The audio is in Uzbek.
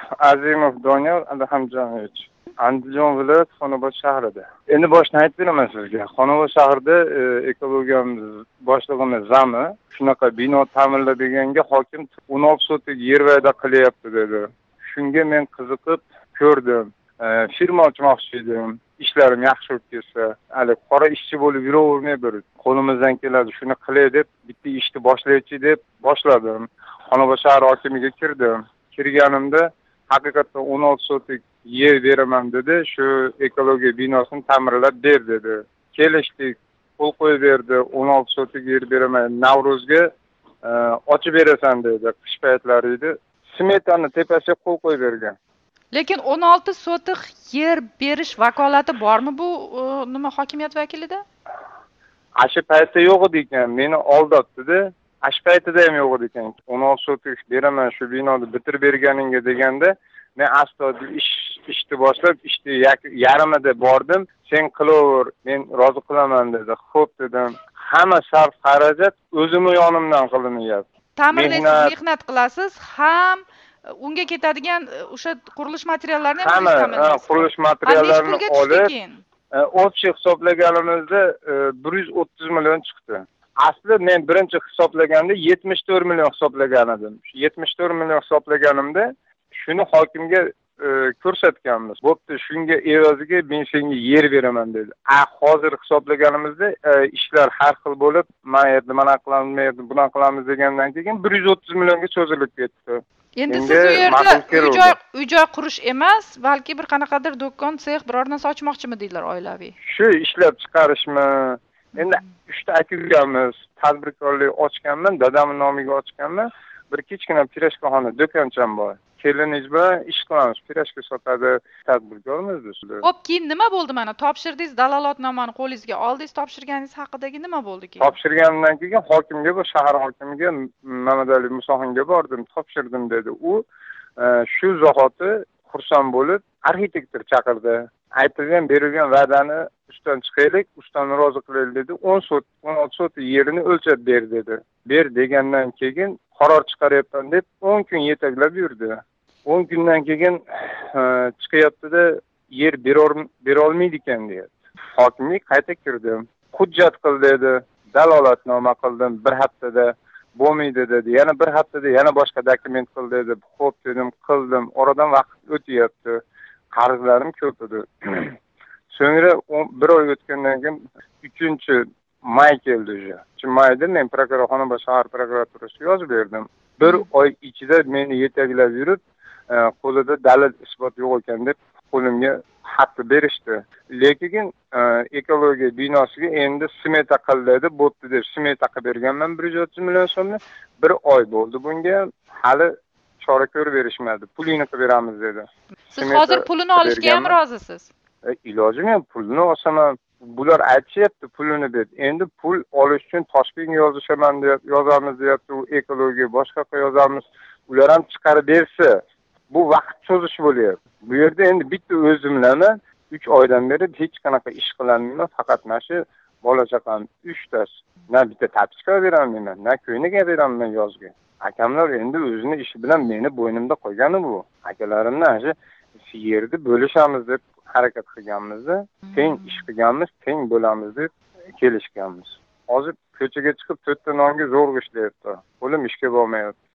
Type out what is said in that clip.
Azimov Doniyor Adhamjonovich. Andijon viloyati Xonobod shahrida. Endi boshdan aytib beraman sizga. Xonobod shahrida ekologiyamiz boshlig'imiz Zami shunaqa bino ta'mirla deganga hokim 16 sotik yer va'da qilyapti dedi. Shunga men qiziqib ko'rdim. Firma ochmoqchi edim. İşlerim yaxshi bo'lib ketsa, hali qora ishchi bo'lib yuravermay bir qo'limizdan keladi, shuni qilay deb bitta ishni boshlaychi deb boshladim. Xonobod shahar hokimiga kirdim. Kirganimda haqiqatdan 16 sotik yer beraman dedi. Shu ekologiya binosini ta'mirlab ber dedi. Kelishdik, qo'l qo'yib berdi. 16 sotik yer beraman. Navruzga ochib berasan dedi. Qish paytlari edi. Smetani tepasiga qo'l qo'yib bergan. Lekin 16 sotiq yer berish vakolati bormi bu nima hokimiyat vakilida? Ashi paytda yo'q edi ekan, meni aldatdi-da. Ashi paytida ham yo'q edi ekan. 16 sotik beraman shu binoni bitirib berganingga deganda, men astoydil ishni boshlab, ishni yarmida bordim. Sen qilaver, men rozi qilaman dedi. Xo'p dedim. Hamma sarf xarajat o'zim yonimdan qilinyapti. Ta'mirlaysiz, mehnat qilasiz, ham unga ketadigan o'sha qurilish materiallarini ham qurilish materiallarini olib, общий hisoblaganimizda 130 million chiqdi. Asli men birinchi hisoblaganda 74 million hisoblagan edim. 74 million hisoblaganimda shuni hokimga ko'rsatganmiz. Bo'pti, shunga evaziga men senga yer beraman dedi. Hozir hisoblaganimizda ishlar har xil bo'lib, mayerda mana qilamiz, buni qilamiz degandan keyin 130 millionga cho'zilib ketdi. Endi siz u yerda uy-joy qurish emas, balki bir qanaqadir do'kon, sex, biror narsa ochmoqchimi deydilar oilaviy. Shu ishlab chiqarishmi? Endi 3 ta aka-ukamiz tadbirkorlik ochganman, dadamning nomiga ochganman. Bir kichkina pirojkaxona do'koncham bor. Keliniz bilan ish qilamiz, pirojka sotadi, tadbirkormiz biz. Xo'p, keyin nima bo'ldi mana? Topshirdingiz, dalolatnomani qo'lingizga oldingiz, topshirganingiz haqidagi nima bo'ldi keyin? Topshirgandan keyin hokimga, bu shahar hokimiga Mamadali Musoxonga bordim, topshirdim dedi. U shu zahoti xursand bo'lib arxitektor chaqirdi. Aytilgan, berilgan va'dani ustidan chiqaylik, ustidan rozi qilaylik dedi. 16 sotik yerini o'lchab ber dedi. Ber degandan keyin qaror chiqaryapman deb 10 kun yetaklab yurdi. 10 kundan keyin chiqyapti-da, yer bera olmaydi ekan deydi. Hokimlik qayta kirdim. Hujjat qil dedi. Dalolatnoma qildim bir haftada. Bo'lmaydi dedi. Yana bir haftada yana boshqa dokument qil dedi. Xo'p dedim, qildim. Oradan vaqt o'tyapti. Qarzlarim ko'p edi. So'ngra 1 oy o'tgandan keyin 3-may keldi o'sha. 3-mayda men Xonobod shahar prokuraturasiga yozib berdim. 1 oy ichida meni yetaklab yurib, qo'lida dalil isbot yo'q ekan deb qo'limga xat berishdi. Lekin ekologiya binosiga endi smeta qildi, bo'pti deb smeta qilib berganman 130 million so'mni. 1 oy bo'ldi bunga, hali chora ko'rib berishmadi. Pulini qilib beramiz dedi. Siz hozir pulini olishga ham rozisiz? Ilojim yo'q, pulini olsam bular aytishyapti pulini deb. Endi pul olish uchun Toshkentga yozamiz deyapti, u ekologiya boshqa yozamiz. Ular ham chiqarib bersa, bu vaqt cho'zish bo'lyapti. Bu yerda endi bitta o'zim bilan 3 oydan beri hech qanaqa ish qilolmayman, faqat mana shu bola chaqam 3 tasi. Na bitta tapichka beraman, na ko'yniga beraman yozga. Akamlar endi o'zini ishi bilan meni bo'ynimda qo'ygani bu. Akalarimdan shu yerni bo'lishamiz deb harakat qilganmiz-da, teng ish qilganmiz, teng bo'lamiz deb kelishganmiz. Hozir ko'chaga chiqib 4 ta nonga zo'rg'a ishlayapti. Qo'lim ishga bormayapti.